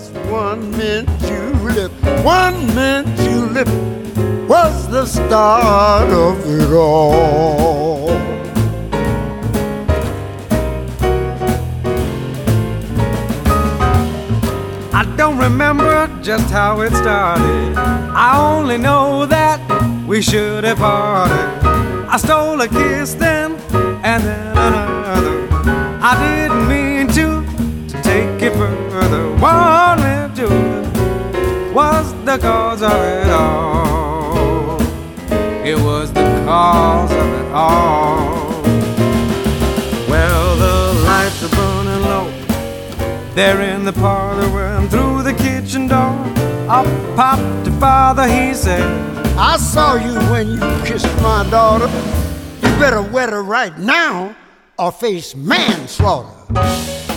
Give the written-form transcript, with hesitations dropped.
just one mint julep. One mint julep was the start of it all. I don't remember just how it started. I only know that we should have parted. I stole a kiss then, and then another. I didn't mean to take it further. One man julep was the cause of it all. It was the cause of it all. Well, the lights are burning low there in the parlor, and through the kitchen door up popped the father. He said, I saw you when you kissed my daughter. You better wet her right now or face manslaughter.